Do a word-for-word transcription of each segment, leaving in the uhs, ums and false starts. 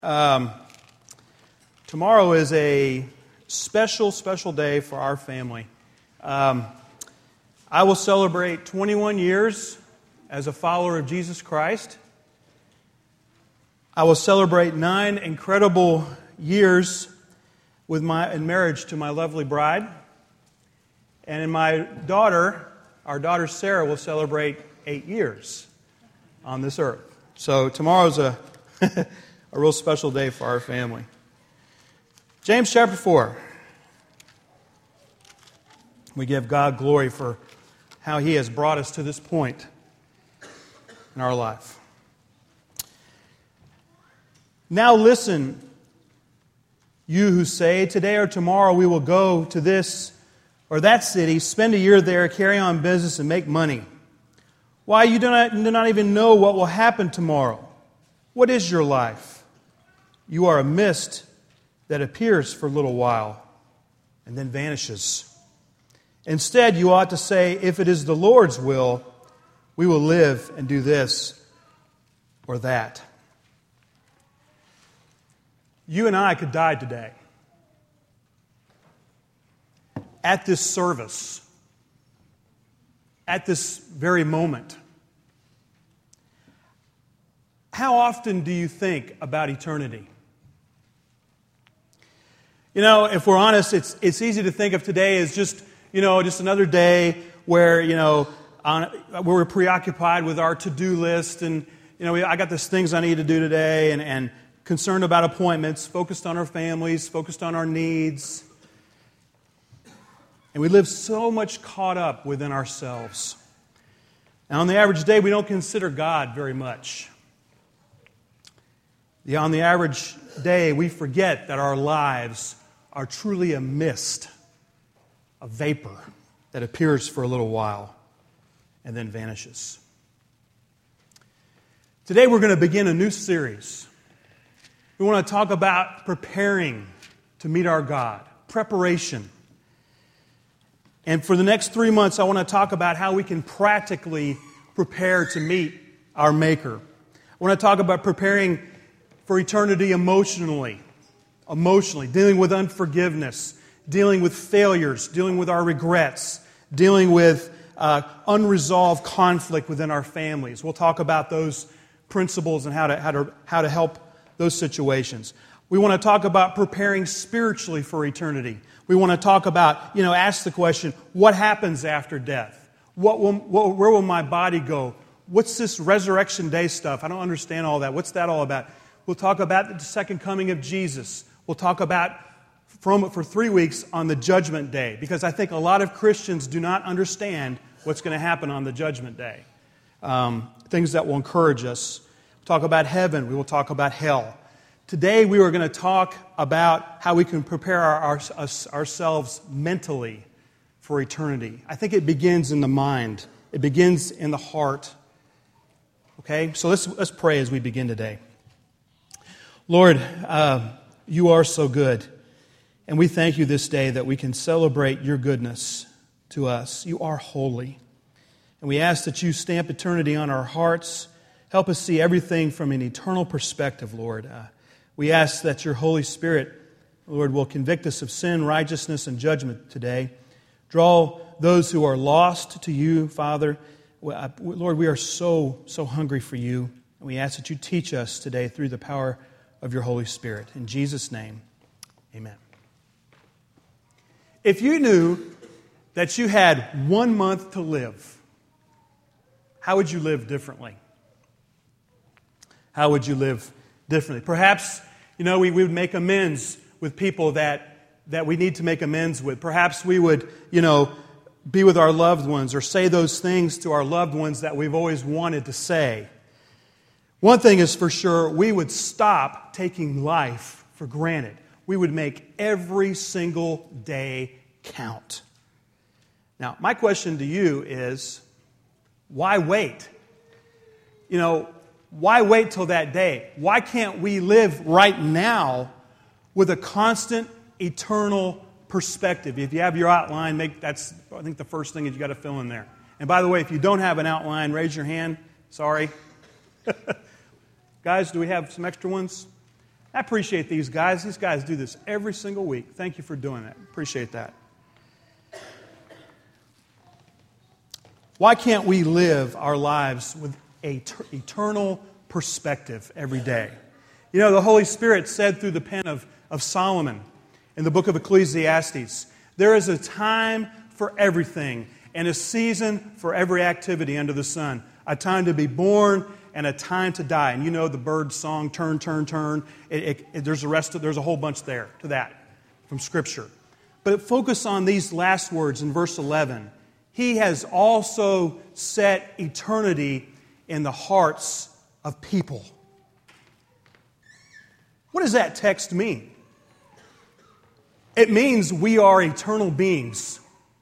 Um, tomorrow is a special, special day for our family. Um, I will celebrate twenty-one years as a follower of Jesus Christ. I will celebrate nine incredible years with my in marriage to my lovely bride. And in my daughter, our daughter Sarah, will celebrate eight years on this earth. So tomorrow's a a real special day for our family. James chapter four. We give God glory for how He has brought us to this point in our life. Now listen, you who say, today or tomorrow we will go to this or that city, spend a year there, carry on business, and make money. Why, you do not, do not even know what will happen tomorrow. What is your life? You are a mist that appears for a little while and then vanishes. Instead, you ought to say, if it is the Lord's will, we will live and do this or that. You and I could die today. At this service. At this very moment. How often do you think about eternity? You know, if we're honest, it's it's easy to think of today as just, you know, just another day where, you know, on, where we're preoccupied with our to-do list and, you know, we, I got these things I need to do today and, and concerned about appointments, focused on our families, focused on our needs. And we live so much caught up within ourselves. And on the average day, we don't consider God very much. Yeah, on the average day, we forget that our lives are truly a mist, a vapor that appears for a little while and then vanishes. Today we're going to begin a new series. We want to talk about preparing to meet our God, preparation. And for the next three months, I want to talk about how we can practically prepare to meet our Maker. I want to talk about preparing for eternity emotionally, emotionally, dealing with unforgiveness, dealing with failures, dealing with our regrets, dealing with uh, unresolved conflict within our families. We'll talk about those principles and how to, how to, how to help those situations. We want to talk about preparing spiritually for eternity. We want to talk about, you know, ask the question, what happens after death? What will, what, where will my body go? What's this resurrection day stuff? I don't understand all that. What's that all about? We'll talk about the second coming of Jesus. We'll talk about from for three weeks on the judgment day, because I think a lot of Christians do not understand what's going to happen on the judgment day. Um, things that will encourage us. We'll talk about heaven. We will talk about hell. Today we are going to talk about how we can prepare our, our, us, ourselves mentally for eternity. I think it begins in the mind. It begins in the heart. Okay, so let's let's pray as we begin today. Lord, uh, you are so good, and we thank you this day that we can celebrate your goodness to us. You are holy, and we ask that you stamp eternity on our hearts. Help us see everything from an eternal perspective, Lord. Uh, we ask that your Holy Spirit, Lord, will convict us of sin, righteousness, and judgment today. Draw those who are lost to you, Father. Lord, we are so, so hungry for you, and we ask that you teach us today through the power of your Holy Spirit. In Jesus' name, amen. If you knew that you had one month to live, how would you live differently? How would you live differently? Perhaps, you know, we, we would make amends with people that, that we need to make amends with. Perhaps we would, you know, be with our loved ones or say those things to our loved ones that we've always wanted to say. One thing is for sure, we would stop taking life for granted. We would make every single day count. Now, my question to you is, why wait? You know, why wait till that day? Why can't we live right now with a constant, eternal perspective? If you have your outline, make that's I think the first thing that you got to fill in there. And by the way, if you don't have an outline, raise your hand. Sorry. Guys, do we have some extra ones? I appreciate these guys. These guys do this every single week. Thank you for doing that. Appreciate that. Why can't we live our lives with an eternal perspective every day? You know, the Holy Spirit said through the pen of, of Solomon in the book of Ecclesiastes, there is a time for everything and a season for every activity under the sun, a time to be born and a time to die. And you know the bird song, turn, turn, turn. It, it, it, there's, a rest of, there's a whole bunch there to that from Scripture. But focus on these last words in verse eleven. He has also set eternity in the hearts of people. What does that text mean? It means we are eternal beings.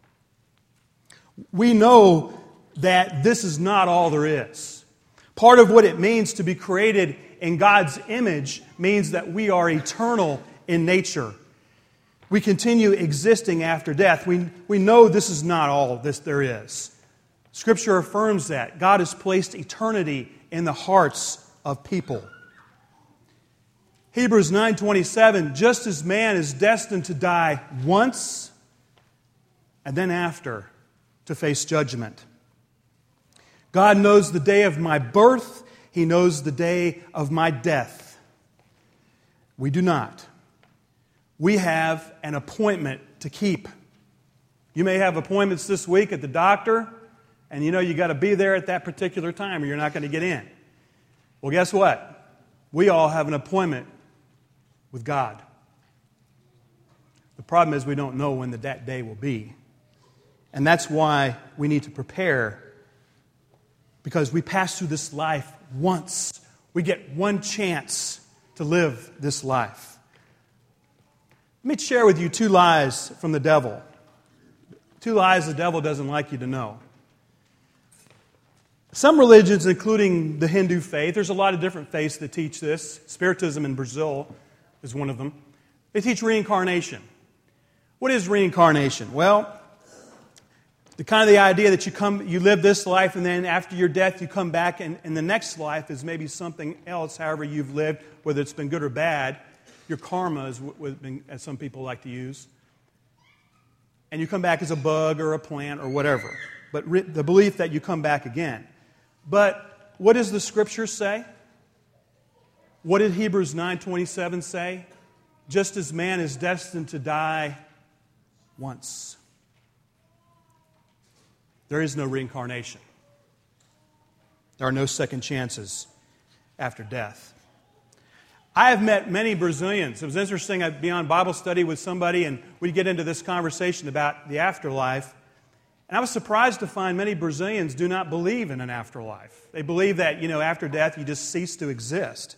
We know that this is not all there is. Part of what it means to be created in God's image means that we are eternal in nature. We continue existing after death. We, we know this is not all this there is. Scripture affirms that. God has placed eternity in the hearts of people. Hebrews nine twenty-seven, just as man is destined to die once, and then after, to face judgment. God knows the day of my birth. He knows the day of my death. We do not. We have an appointment to keep. You may have appointments this week at the doctor, and you know you got to be there at that particular time or you're not going to get in. Well, guess what? We all have an appointment with God. The problem is we don't know when the, that day will be. And that's why we need to prepare, because we pass through this life once. We get one chance to live this life. Let me share with you two lies from the devil. Two lies the devil doesn't like you to know. Some religions, including the Hindu faith, there's a lot of different faiths that teach this. Spiritism in Brazil is one of them. They teach reincarnation. What is reincarnation? Well, the kind of the idea that you come, you live this life, and then after your death, you come back, and, and the next life is maybe something else, however you've lived, whether it's been good or bad. Your karma is what, as some people like to use. And you come back as a bug or a plant or whatever. But re- the belief that you come back again. But what does the Scripture say? What did Hebrews nine twenty-seven say? Just as man is destined to die once. There is no reincarnation. There are no second chances after death. I have met many Brazilians. It was interesting. I'd be on Bible study with somebody, and we'd get into this conversation about the afterlife. And I was surprised to find many Brazilians do not believe in an afterlife. They believe that, you know, after death, you just cease to exist.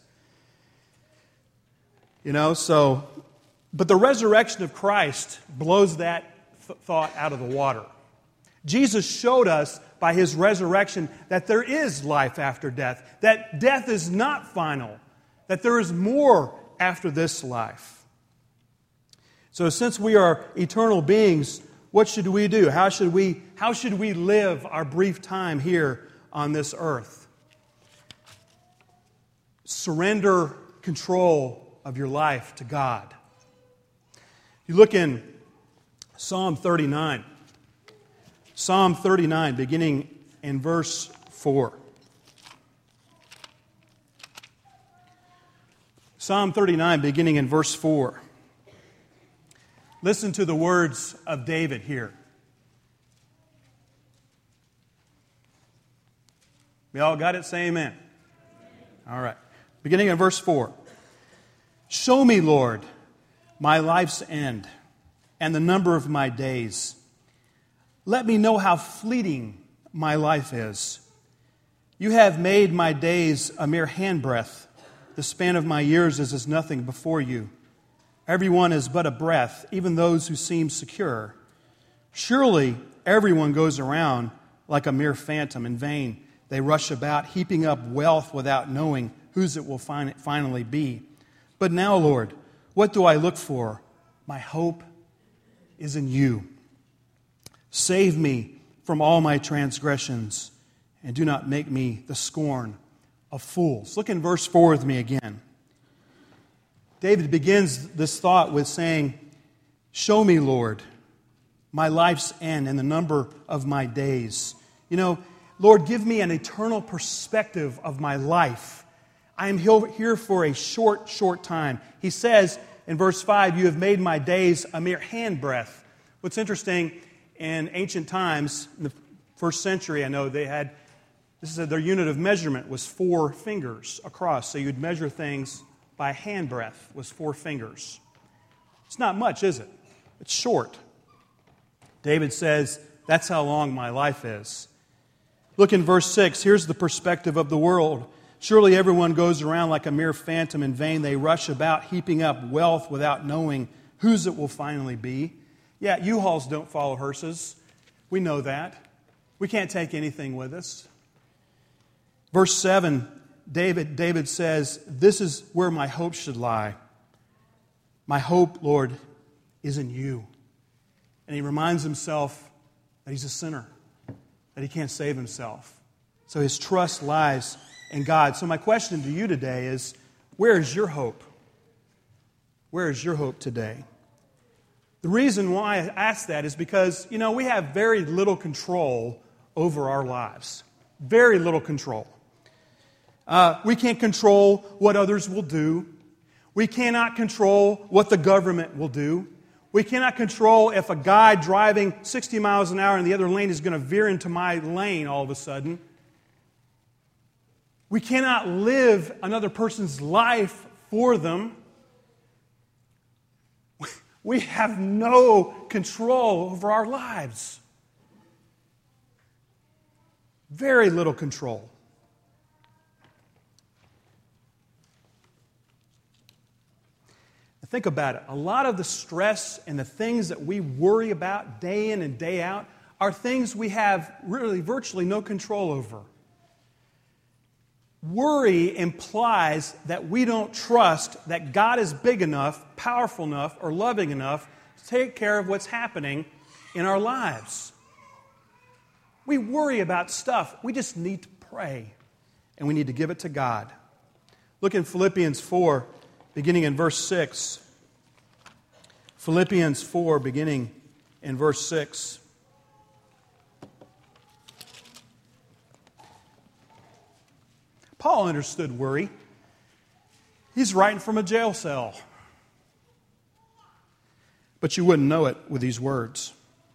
You know, so, but the resurrection of Christ blows that th- thought out of the water. Jesus showed us by His resurrection that there is life after death, that death is not final, that there is more after this life. So since we are eternal beings, what should we do? How should we, how should we live our brief time here on this earth? Surrender control of your life to God. You look in Psalm thirty-nine. Psalm thirty-nine, beginning in verse four. Psalm thirty-nine, beginning in verse four. Listen to the words of David here. We all got it? Say amen. All right. Beginning in verse four. Show me, Lord, my life's end and the number of my days. Let me know how fleeting my life is. You have made my days a mere handbreadth. The span of my years is as nothing before you. Everyone is but a breath, even those who seem secure. Surely everyone goes around like a mere phantom in vain. They rush about, heaping up wealth without knowing whose it will finally be. But now, Lord, what do I look for? My hope is in you. Save me from all my transgressions, and do not make me the scorn of fools. Look in verse four with me again. David begins this thought with saying, "Show me, Lord, my life's end and the number of my days." You know, Lord, give me an eternal perspective of my life. I am here for a short, short time. He says in verse five, "You have made my days a mere handbreadth." What's interesting, in ancient times, in the first century, I know they had, this is their unit of measurement was four fingers across. So you'd measure things by handbreadth, was four fingers. It's not much, is it? It's short. David says, that's how long my life is. Look in verse six. Here's the perspective of the world. "Surely everyone goes around like a mere phantom. In vain they rush about, heaping up wealth without knowing whose it will finally be." Yeah, U-Hauls don't follow hearses. We know that. We can't take anything with us. Verse seven, David, David says, "This is where my hope should lie. My hope, Lord, is in you." And he reminds himself that he's a sinner, that he can't save himself. So his trust lies in God. So my question to you today is, where is your hope? Where is your hope today? The reason why I ask that is because, you know, we have very little control over our lives. Very little control. Uh, we can't control what others will do. We cannot control what the government will do. We cannot control if a guy driving sixty miles an hour in the other lane is going to veer into my lane all of a sudden. We cannot live another person's life for them. We have no control over our lives. Very little control. Think about it. A lot of the stress and the things that we worry about day in and day out are things we have really virtually no control over. Worry implies that we don't trust that God is big enough, powerful enough, or loving enough to take care of what's happening in our lives. We worry about stuff. We just need to pray, and we need to give it to God. Look in Philippians four, beginning in verse six. Philippians four, beginning in verse six. Paul understood worry. He's writing from a jail cell. But you wouldn't know it with these words.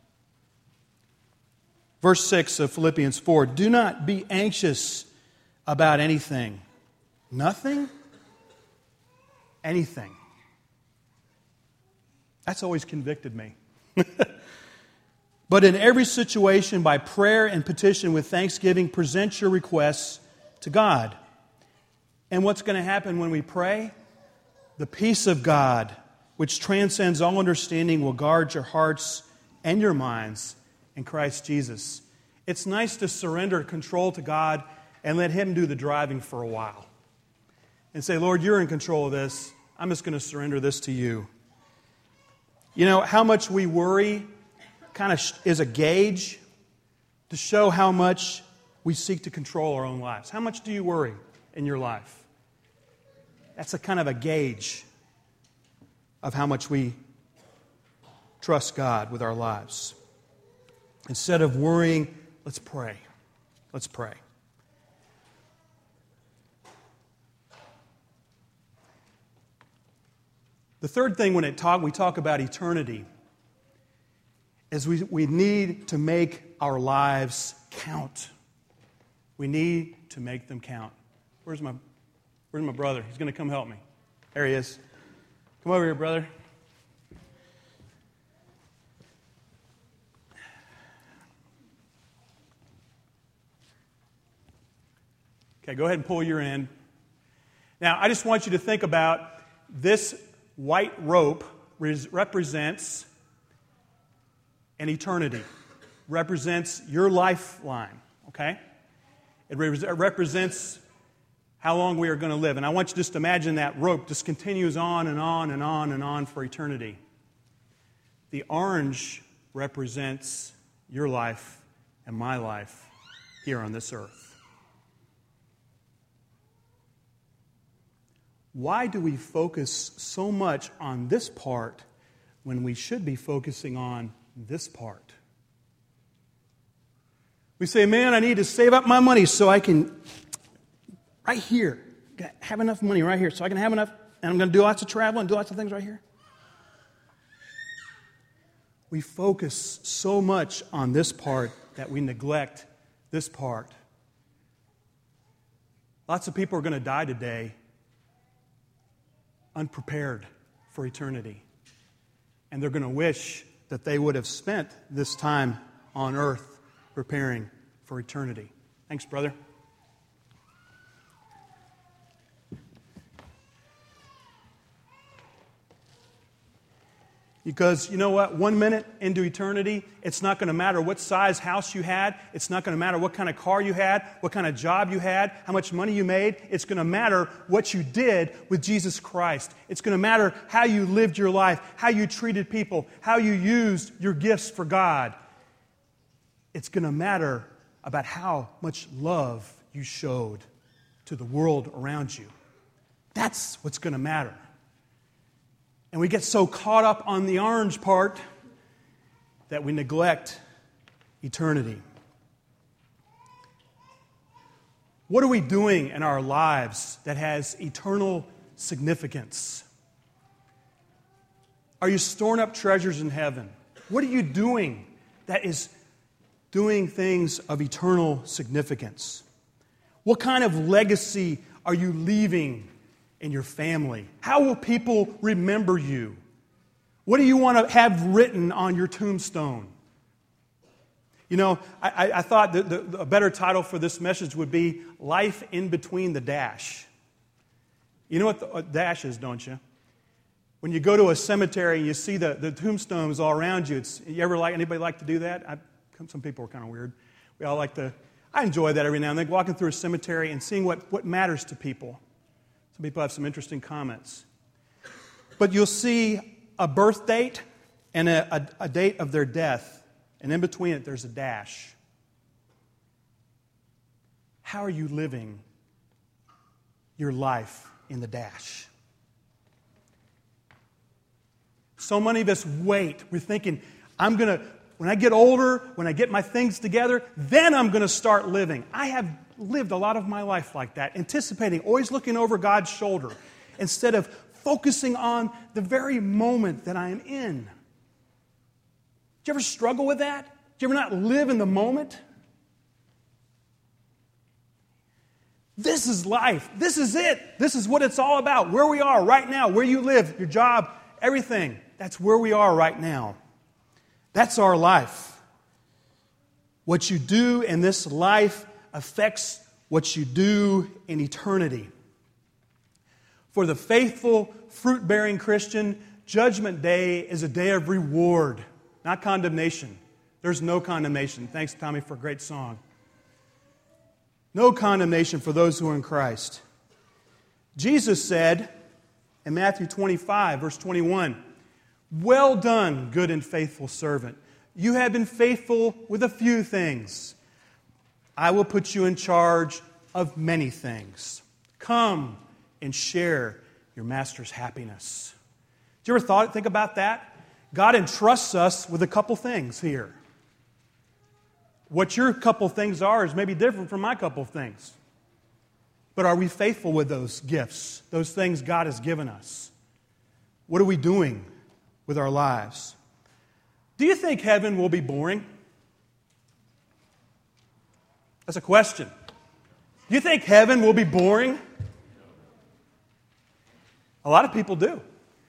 Verse six of Philippians four, "Do not be anxious about anything." Nothing? Anything. That's always convicted me. "But in every situation, by prayer and petition with thanksgiving, present your requests to God." And what's going to happen when we pray? The peace of God, which transcends all understanding, will guard your hearts and your minds in Christ Jesus. It's nice to surrender control to God and let Him do the driving for a while. And say, "Lord, you're in control of this. I'm just going to surrender this to you." You know, how much we worry kind of is a gauge to show how much we seek to control our own lives. How much do you worry in your life? That's a kind of a gauge of how much we trust God with our lives. Instead of worrying, let's pray. Let's pray. The third thing when it talk, we talk about eternity is we, we need to make our lives count. We need to make them count. Where's my, where's my brother? He's going to come help me. There he is. Come over here, brother. Okay, go ahead and pull your end. Now, I just want you to think about this white rope represents an eternity, represents your lifeline, okay? It represents how long we are going to live. And I want you to just imagine that rope just continues on and on and on and on for eternity. The orange represents your life and my life here on this earth. why do we focus so much on this part when we should be focusing on this part? We say, man, I need to save up my money so I can, right here, have enough money right here so I can have enough, and I'm going to do lots of travel and do lots of things right here. We focus so much on this part that we neglect this part. Lots of people are going to die today unprepared for eternity. And they're going to wish that they would have spent this time on earth preparing for eternity. Thanks, brother. Because you know what? One minute into eternity, it's not going to matter what size house you had. It's not going to matter what kind of car you had, what kind of job you had, how much money you made. It's going to matter what you did with Jesus Christ. It's going to matter how you lived your life, how you treated people, how you used your gifts for God. It's going to matter about how much love you showed to the world around you. That's what's going to matter. And we get so caught up on the orange part that we neglect eternity. What are we doing in our lives that has eternal significance? Are you storing up treasures in heaven? What are you doing that is doing things of eternal significance? What kind of legacy are you leaving in your family? How will people remember you? What do you want to have written on your tombstone? You know, I, I thought that the, a better title for this message would be Life in Between the Dash. You know what the dash is, don't you? When you go to a cemetery and you see the, the tombstones all around you, it's, you ever like, anybody like to do that? I, some people are kind of weird. We all like to, I enjoy that every now and then, walking through a cemetery and seeing what, what matters to people. Some people have some interesting comments. But you'll see a birth date and a, a, a date of their death, and in between it there's a dash. How are you living your life in the dash? So many of us wait. We're thinking, I'm going to, when I get older, when I get my things together, then I'm going to start living. I have lived a lot of my life like that, anticipating, always looking over God's shoulder, instead of focusing on the very moment that I am in. Do you ever struggle with that? Do you ever not live in the moment? This is life. This is it. This is what it's all about. Where we are right now, where you live, your job, everything. That's where we are right now. That's our life. What you do in this life affects what you do in eternity. For the faithful, fruit-bearing Christian, Judgment Day is a day of reward, not condemnation. There's no condemnation. Thanks, Tommy, for a great song. No condemnation for those who are in Christ. Jesus said in Matthew twenty-five, verse twenty-one, "Well done, good and faithful servant. You have been faithful with a few things. I will put you in charge of many things. Come and share your master's happiness." Did you ever thought, think about that? God entrusts us with a couple things here. What your couple things are is maybe different from my couple things. But are we faithful with those gifts, those things God has given us? What are we doing with our lives? Do you think heaven will be boring? That's a question. Do you think heaven will be boring? A lot of people do.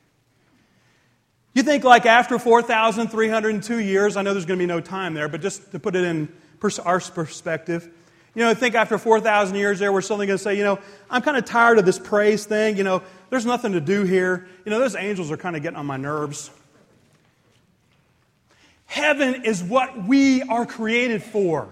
You think like after four thousand three hundred two years, I know there's going to be no time there, but just to put it in pers- our perspective, you know, I think after four thousand years there, we're suddenly going to say, you know, I'm kind of tired of this praise thing. You know, there's nothing to do here. You know, those angels are kind of getting on my nerves. Heaven is what we are created for.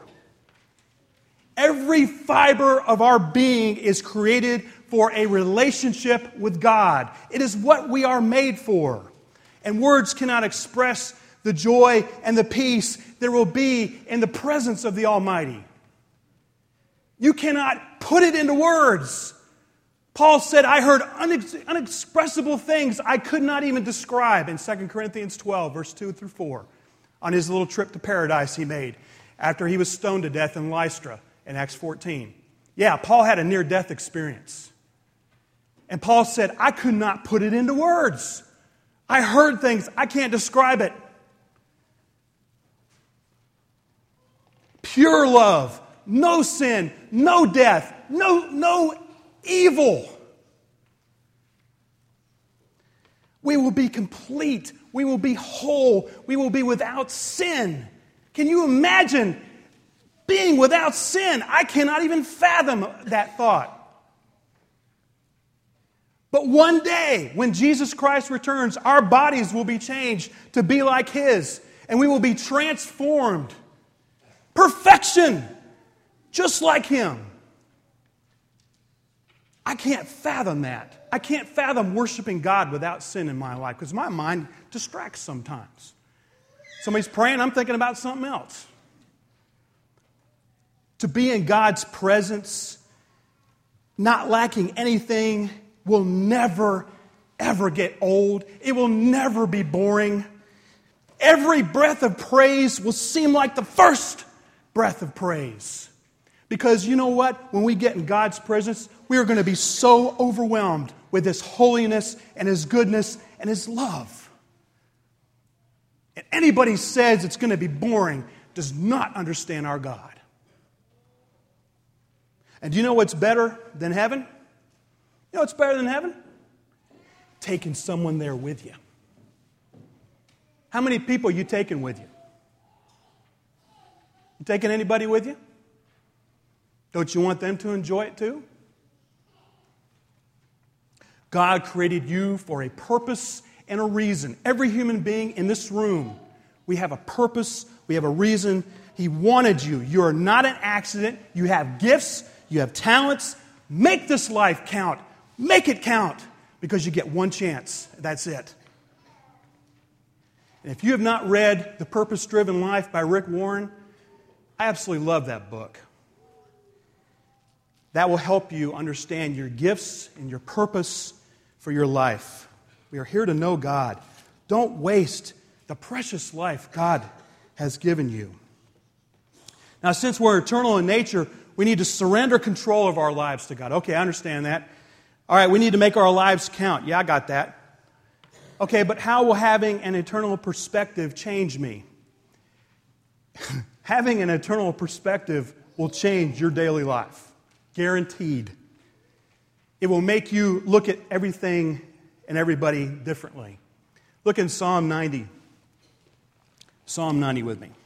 Every fiber of our being is created for a relationship with God. It is what we are made for. And words cannot express the joy and the peace there will be in the presence of the Almighty. You cannot put it into words Paul said, I heard unex- unexpressible things I could not even describe in Second Corinthians twelve, verse two through four, on his little trip to paradise he made after he was stoned to death in Lystra in Acts fourteen. Yeah, Paul had a near-death experience. And Paul said, I could not put it into words. I heard things, I can't describe it. Pure love, no sin, no death, no, no evil. We will be complete. We will be whole. We will be without sin. Can you imagine being without sin? I cannot even fathom that thought. But one day, when Jesus Christ returns, our bodies will be changed to be like His, and we will be transformed. Perfection, just like Him. I can't fathom that. I can't fathom worshiping God without sin in my life because my mind distracts sometimes. Somebody's praying, I'm thinking about something else. To be in God's presence, not lacking anything, will never, ever get old. It will never be boring. Every breath of praise will seem like the first breath of praise. Because you know what? When we get in God's presence, we are going to be so overwhelmed with His holiness and His goodness and His love. And anybody who says it's going to be boring does not understand our God. And do you know what's better than heaven? You know what's better than heaven? Taking someone there with you. How many people are you taking with you? You taking anybody with you? Don't you want them to enjoy it too? God created you for a purpose and a reason. Every human being in this room, we have a purpose, we have a reason. He wanted you. You are not an accident. You have gifts, you have talents. Make this life count. Make it count because you get one chance. That's it. And if you have not read The Purpose-Driven Life by Rick Warren, I absolutely love that book. That will help you understand your gifts and your purpose for your life. We are here to know God. Don't waste the precious life God has given you. Now, since we're eternal in nature, we need to surrender control of our lives to God. Okay, I understand that. All right, we need to make our lives count. Yeah, I got that. Okay, but how will having an eternal perspective change me? Having an eternal perspective will change your daily life. Guaranteed. It will make you look at everything and everybody differently. Look in Psalm ninety. Psalm ninety with me.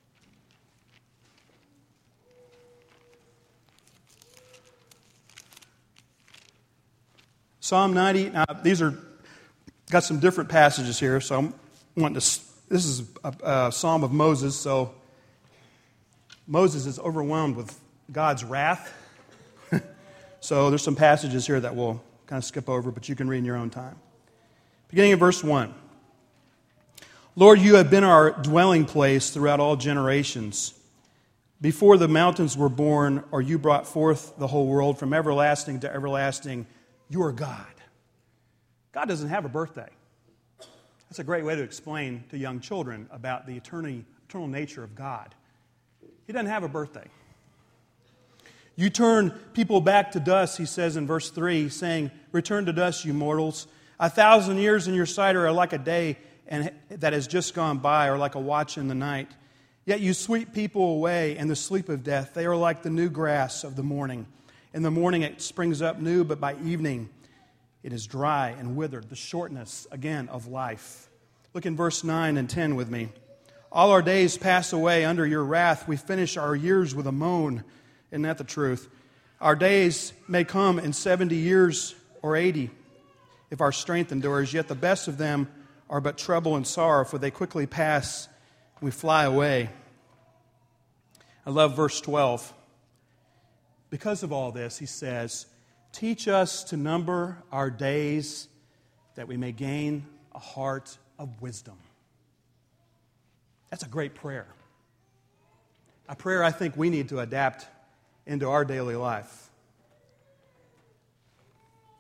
Psalm ninety. Now, these are got some different passages here, so I'm wanting to. This is a, a Psalm of Moses, so Moses is overwhelmed with God's wrath. So there's some passages here that we'll kind of skip over, but you can read in your own time. Beginning in verse one. Lord, you have been our dwelling place throughout all generations. Before the mountains were born, or you brought forth the whole world, from everlasting to everlasting, you are God. God doesn't have a birthday. That's a great way to explain to young children about the eternity, eternal nature of God. He doesn't have a birthday. You turn people back to dust, he says in verse three, saying, return to dust, you mortals. A thousand years in your sight are like a day and that has just gone by, or like a watch in the night. Yet you sweep people away in the sleep of death. They are like the new grass of the morning. In the morning it springs up new, but by evening it is dry and withered. The shortness, again, of life. Look in verse nine and ten with me. All our days pass away under your wrath. We finish our years with a moan. Isn't that the truth? Our days may come in seventy years or eighty, if our strength endures. Yet the best of them are but trouble and sorrow, for they quickly pass and we fly away. I love verse twelve. Because of all this, he says, teach us to number our days that we may gain a heart of wisdom. That's a great prayer. A prayer I think we need to adapt into our daily life.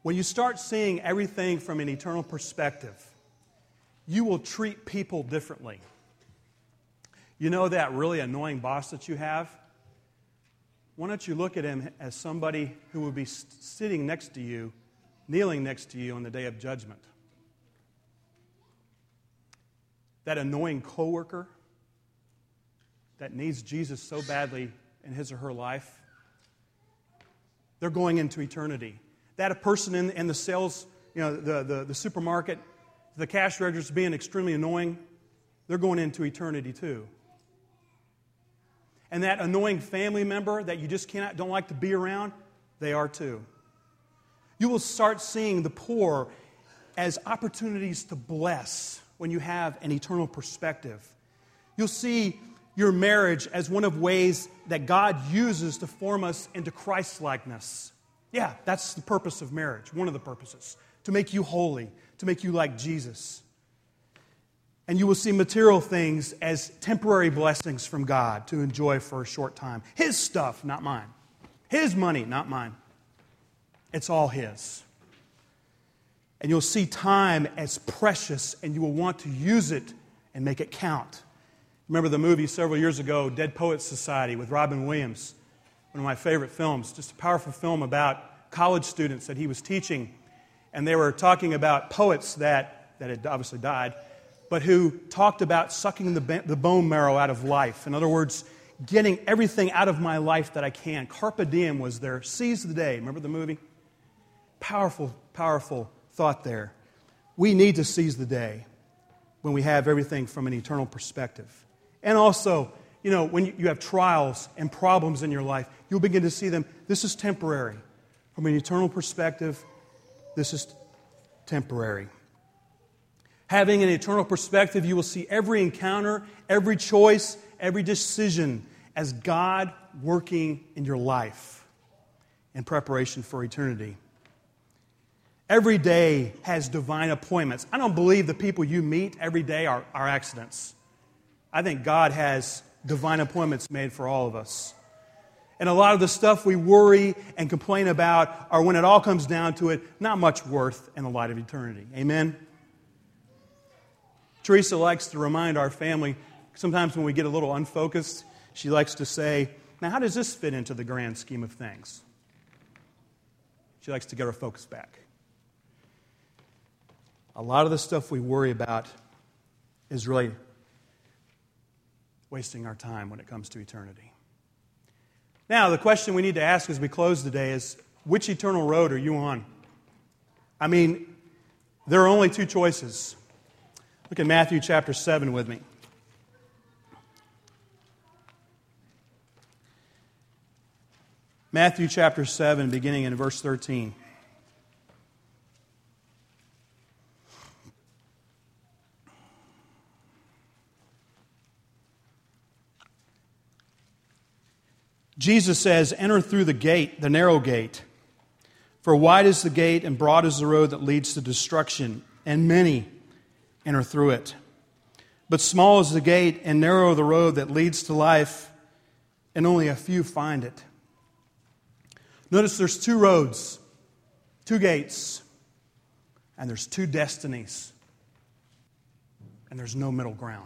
When you start seeing everything from an eternal perspective, you will treat people differently. You know that really annoying boss that you have? Why don't you look at him as somebody who will be sitting next to you, kneeling next to you on the day of judgment? That annoying coworker that needs Jesus so badly in his or her life, they're going into eternity. That a person in, in the sales, you know, the, the, the supermarket, the cash registers being extremely annoying, they're going into eternity too. And that annoying family member that you just cannot, don't like to be around, they are too. You will start seeing the poor as opportunities to bless when you have an eternal perspective. You'll see your marriage as one of ways that God uses to form us into Christ-likeness. Yeah, that's the purpose of marriage, one of the purposes, to make you holy, to make you like Jesus. And you will see material things as temporary blessings from God to enjoy for a short time. His stuff, not mine. His money, not mine. It's all His. And you'll see time as precious, and you will want to use it and make it count. Remember the movie several years ago, Dead Poets Society with Robin Williams, one of my favorite films, just a powerful film about college students that he was teaching. And they were talking about poets that, that had obviously died, but who talked about sucking the, the bone marrow out of life. In other words, getting everything out of my life that I can. Carpe diem was there. Seize the day. Remember the movie? Powerful, powerful thought there. We need to seize the day when we have everything from an eternal perspective. And also, you know, when you have trials and problems in your life, you'll begin to see them. This is temporary. From an eternal perspective, this is temporary. Having an eternal perspective, you will see every encounter, every choice, every decision as God working in your life in preparation for eternity. Every day has divine appointments. I don't believe the people you meet every day are, are accidents. I think God has divine appointments made for all of us. And a lot of the stuff we worry and complain about are, when it all comes down to it, not much worth in the light of eternity. Amen? Teresa likes to remind our family, sometimes when we get a little unfocused, she likes to say, now how does this fit into the grand scheme of things? She likes to get our focus back. A lot of the stuff we worry about is really wasting our time when it comes to eternity. Now, the question we need to ask as we close today is, which eternal road are you on? I mean, there are only two choices. Look at Matthew chapter seven with me. Matthew chapter seven, beginning in verse thirteen. Jesus says, enter through the gate, the narrow gate. For wide is the gate and broad is the road that leads to destruction, and many enter through it. But small is the gate and narrow the road that leads to life, and only a few find it. Notice there's two roads, two gates, and there's two destinies, and there's no middle ground.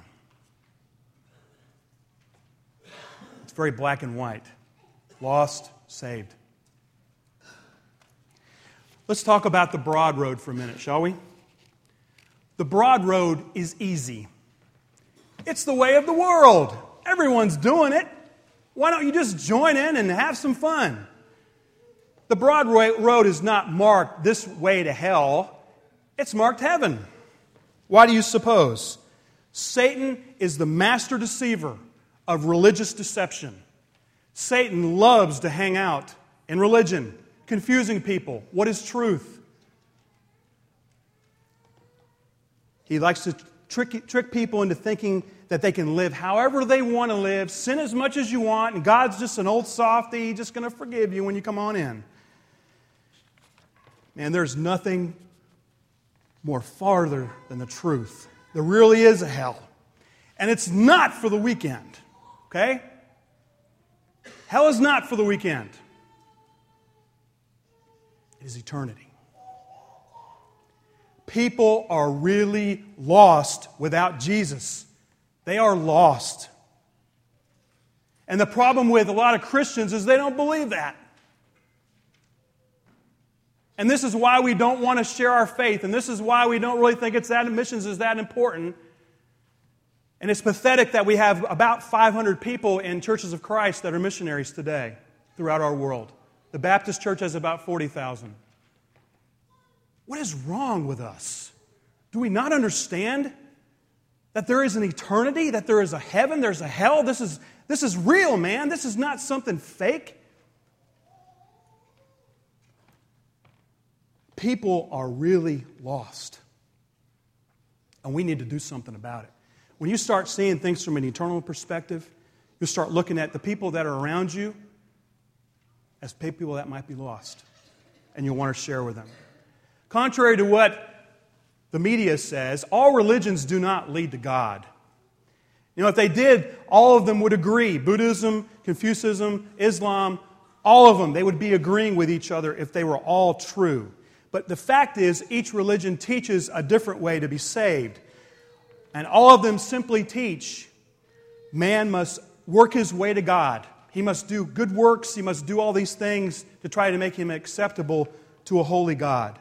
It's very black and white. Lost, saved. Let's talk about the broad road for a minute, shall we? The broad road is easy. It's the way of the world. Everyone's doing it. Why don't you just join in and have some fun? The broad road is not marked this way to hell. It's marked heaven. Why do you suppose? Satan is the master deceiver of religious deception. Satan loves to hang out in religion, confusing people. What is truth? He likes to trick, trick people into thinking that they can live however they want to live, sin as much as you want, and God's just an old softy, just going to forgive you when you come on in. Man, there's nothing more farther than the truth. There really is a hell. And it's not for the weekend. Okay? Hell is not for the weekend. It is eternity. People are really lost without Jesus. They are lost. And the problem with a lot of Christians is they don't believe that. And this is why we don't want to share our faith. And this is why we don't really think it's that missions is that important. And it's pathetic that we have about five hundred people in Churches of Christ that are missionaries today throughout our world. The Baptist Church has about forty thousand. What is wrong with us? Do we not understand that there is an eternity, that there is a heaven, there's a hell? This is, this is real, man. This is not something fake. People are really lost. And we need to do something about it. When you start seeing things from an eternal perspective, you'll start looking at the people that are around you as people that might be lost. And you'll want to share with them. Contrary to what the media says, all religions do not lead to God. You know, if they did, all of them would agree. Buddhism, Confucianism, Islam, all of them, they would be agreeing with each other if they were all true. But the fact is, each religion teaches a different way to be saved. And all of them simply teach man must work his way to God. He must do good works. He must do all these things to try to make him acceptable to a holy God.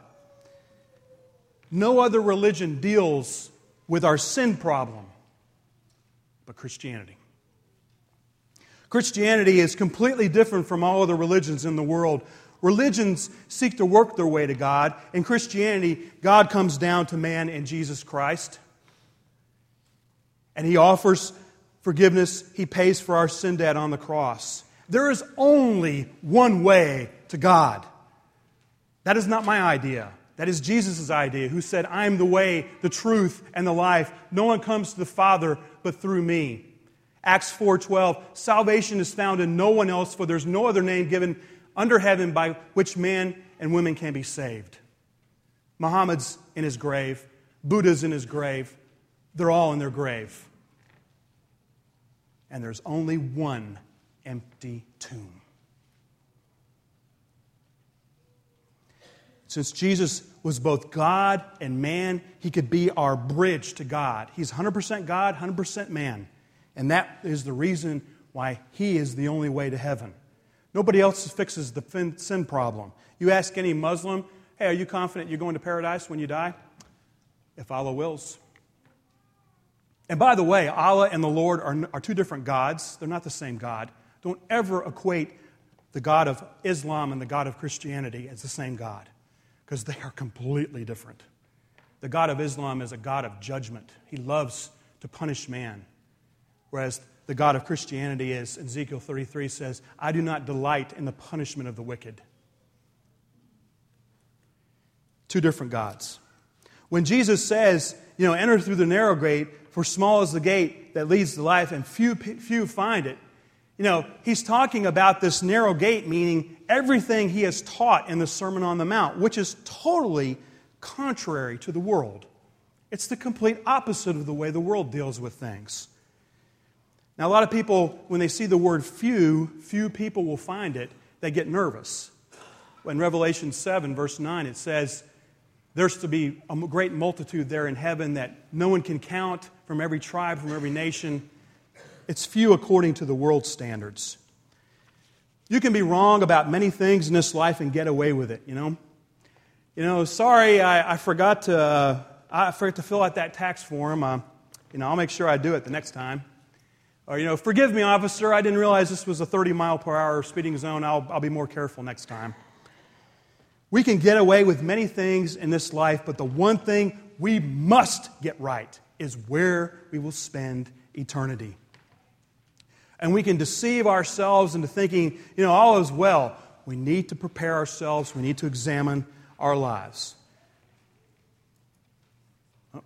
No other religion deals with our sin problem but Christianity. Christianity is completely different from all other religions in the world. Religions seek to work their way to God. In Christianity, God comes down to man in Jesus Christ. And He offers forgiveness. He pays for our sin debt on the cross. There is only one way to God. That is not my idea. That is Jesus' idea, who said, I am the way, the truth, and the life. No one comes to the Father but through me. Acts four twelve, salvation is found in no one else, for there's no other name given under heaven by which men and women can be saved. Muhammad's in his grave. Buddha's in his grave. They're all in their grave. And there's only one empty tomb. Since Jesus was both God and man, He could be our bridge to God. He's one hundred percent God, one hundred percent man. And that is the reason why He is the only way to heaven. Nobody else fixes the sin problem. You ask any Muslim, hey, are you confident you're going to paradise when you die? If Allah wills. And by the way, Allah and the Lord are, are two different gods. They're not the same God. Don't ever equate the God of Islam and the God of Christianity as the same God, because they are completely different. The God of Islam is a God of judgment. He loves to punish man. Whereas the God of Christianity is, Ezekiel thirty-three says, I do not delight in the punishment of the wicked. Two different gods. When Jesus says, you know, enter through the narrow gate, for small is the gate that leads to life, and few few find it. You know, He's talking about this narrow gate, meaning everything He has taught in the Sermon on the Mount, which is totally contrary to the world. It's the complete opposite of the way the world deals with things. Now, a lot of people, when they see the word few, few people will find it, they get nervous. In Revelation seven, verse nine, it says, there's to be a great multitude there in heaven that no one can count, from every tribe, from every nation. It's few according to the world's standards. You can be wrong about many things in this life and get away with it, you know. You know, sorry, I, I forgot to uh, I forgot to fill out that tax form. Uh, you know, I'll make sure I do it the next time. Or, you know, forgive me, officer, I didn't realize this was a thirty mile per hour speeding zone. I'll, I'll be more careful next time. We can get away with many things in this life, but the one thing we must get right is where we will spend eternity. And we can deceive ourselves into thinking, you know, all is well. We need to prepare ourselves. We need to examine our lives. Oh.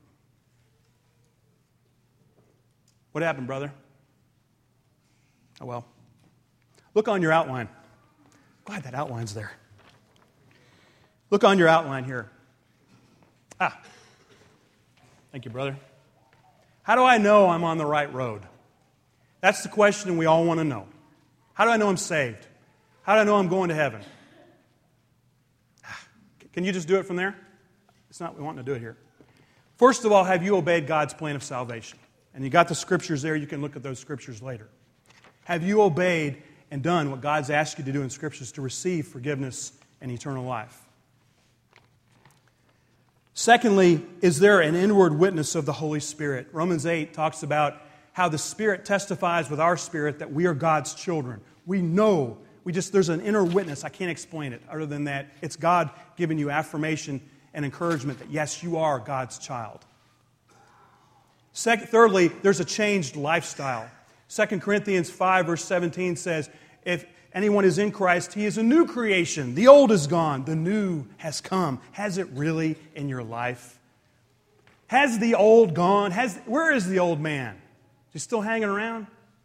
What happened, brother? Oh, well. Look on your outline. Glad that outline's there. Look on your outline here. Ah. Thank you, brother. How do I know I'm on the right road? That's the question we all want to know. How do I know I'm saved? How do I know I'm going to heaven? Can you just do it from there? It's not we want to do it here. First of all, have you obeyed God's plan of salvation? And you got the scriptures there. You can look at those scriptures later. Have you obeyed and done what God's asked you to do in scriptures to receive forgiveness and eternal life? Secondly, is there an inward witness of the Holy Spirit? Romans eight talks about how the Spirit testifies with our spirit that we are God's children. We know, we just there's an inner witness. I can't explain it other than that. It's God giving you affirmation and encouragement that yes, you are God's child. Second, thirdly, there's a changed lifestyle. Second Corinthians five verse seventeen says, if anyone is in Christ, he is a new creation. The old is gone, the new has come. Has it really in your life? Has the old gone? Has, where is the old man? Is he still hanging around?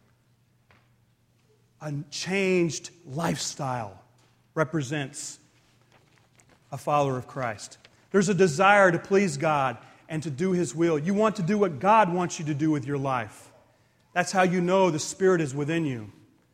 A changed lifestyle represents a follower of Christ. There's a desire to please God and to do His will. You want to do what God wants you to do with your life. That's how you know the Spirit is within you.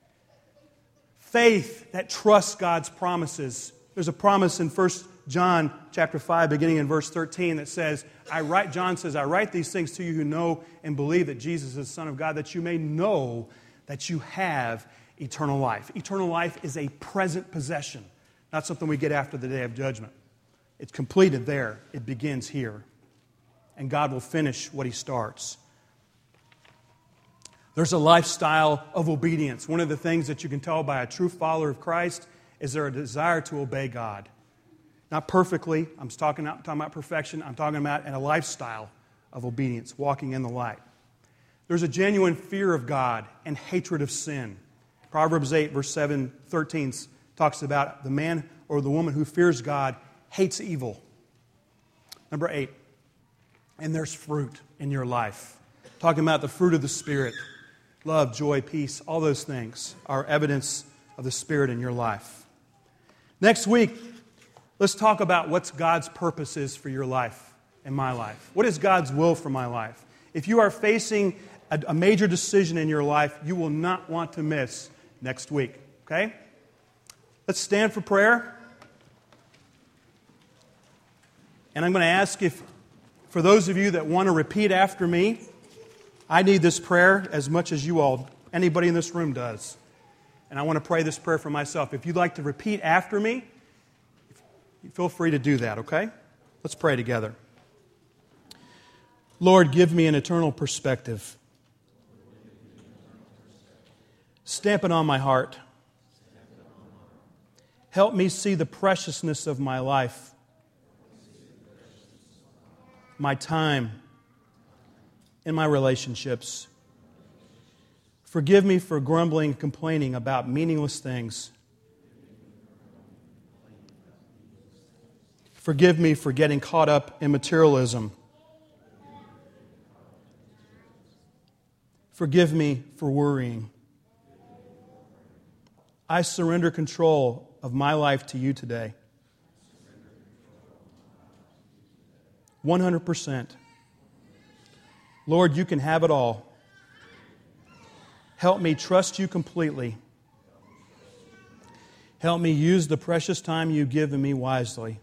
Faith that trusts God's promises. There's a promise in First John chapter five, beginning in verse thirteen, that says, I write, John says, I write these things to you who know and believe that Jesus is the Son of God, that you may know that you have eternal life. Eternal life is a present possession, not something we get after the day of judgment. It's completed there. It begins here. And God will finish what He starts. There's a lifestyle of obedience. One of the things that you can tell by a true follower of Christ is there a desire to obey God. Not perfectly. I'm talking, not talking about perfection. I'm talking about a lifestyle of obedience, walking in the light. There's a genuine fear of God and hatred of sin. Proverbs eight, verse seven, thirteen talks about the man or the woman who fears God hates evil. Number eight, and there's fruit in your life. Talking about the fruit of the Spirit. Love, joy, peace, all those things are evidence of the Spirit in your life. Next week, let's talk about what God's purpose is for your life and my life. What is God's will for my life? If you are facing a, a major decision in your life, you will not want to miss next week. Okay? Let's stand for prayer. And I'm going to ask if, for those of you that want to repeat after me, I need this prayer as much as you all, anybody in this room does. And I want to pray this prayer for myself. If you'd like to repeat after me, feel free to do that, okay? Let's pray together. Lord, give me an eternal perspective. Stamp it on my heart. Help me see the preciousness of my life, my time, and my relationships. Forgive me for grumbling and complaining about meaningless things. Forgive me for getting caught up in materialism. Forgive me for worrying. I surrender control of my life to you today. one hundred percent. Lord, you can have it all. Help me trust you completely. Help me use the precious time you've given me wisely.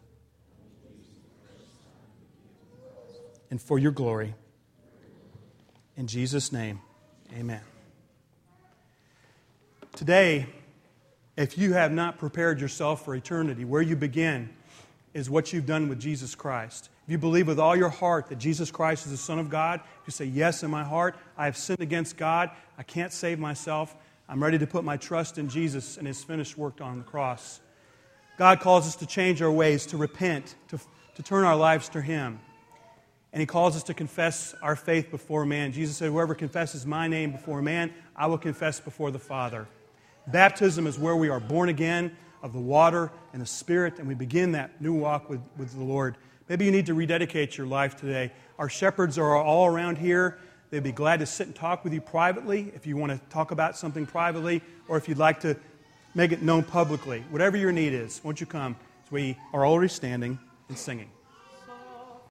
And for your glory. In Jesus' name, amen. Today, if you have not prepared yourself for eternity, where you begin is what you've done with Jesus Christ. If you believe with all your heart that Jesus Christ is the Son of God, if you say, yes, in my heart, I have sinned against God, I can't save myself, I'm ready to put my trust in Jesus and His finished work on the cross. God calls us to change our ways, to repent, to, to turn our lives to Him. And He calls us to confess our faith before man. Jesus said, whoever confesses my name before man, I will confess before the Father. Baptism is where we are born again of the water and the Spirit, and we begin that new walk with, with the Lord. Maybe you need to rededicate your life today. Our shepherds are all around here. They'd be glad to sit and talk with you privately if you want to talk about something privately, or if you'd like to make it known publicly. Whatever your need is, won't you come? We are already standing and singing.